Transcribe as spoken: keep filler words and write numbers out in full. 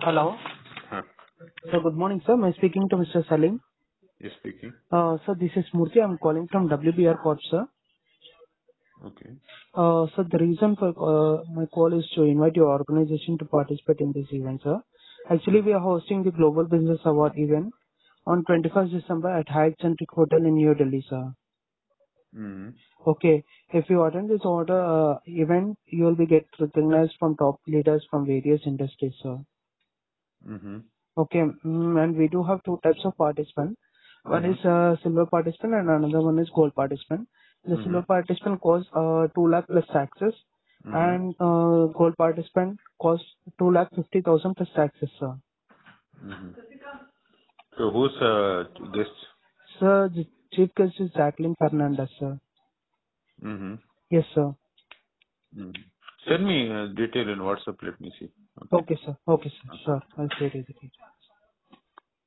Hello. Huh. So good morning, sir. Am I speaking to Mister Salim? You're speaking. Uh, sir, this is Murthy. I'm calling from W B R Corp, sir. Okay. Uh, so the reason for uh, my call is to invite your organization to participate in this event, sir. Actually, we are hosting the Global Business Award event on twenty-first December at Hyatt Centric Hotel in New Delhi, sir. Mm-hmm. Okay. If you attend this order uh, event, you will be get recognized from top leaders from various industries, sir. Mm-hmm. Okay. mm, And we do have two types of participants. One is Mm-hmm. uh, silver participant and another one is gold participant. The silver Mm-hmm. participant costs uh, two lakh plus taxes, Mm-hmm. and uh, gold participant costs two lakh fifty thousand plus taxes, sir. Mm-hmm. So who's uh guest? Sir, the chief guest is Jacqueline Fernandez, sir. Mm-hmm. Yes, sir. Mm-hmm. Send me uh, detail in WhatsApp. Let me see. Okay. Okay, sir. Okay, sir. Okay. Sure. I'll share it with you.